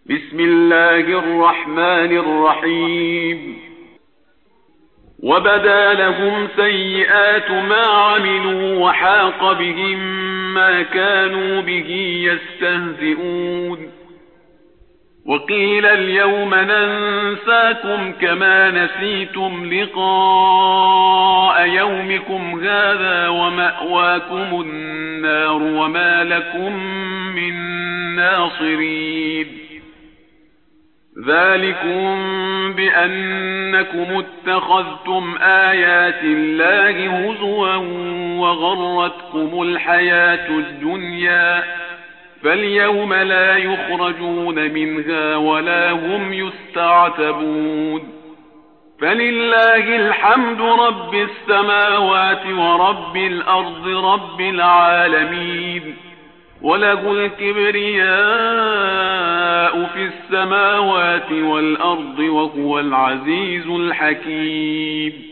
بسم الله الرحمن الرحيم. وبدا لهم سيئات ما عملوا وحاق بهم ما كانوا به يستهزئون. وقيل اليوم ننساكم كما نسيتم لقاء يومكم هذا ومأواكم النار وما لكم من ناصرين. ذلكم بأنكم اتخذتم آيات الله هزوا وغرتكم الحياة الدنيا، فاليوم لا يخرجون منها ولا هم يستعتبون. فلله الحمد رب السماوات ورب الأرض رب العالمين، وله الكبرياء في السماوات والأرض وهو العزيز الحكيم.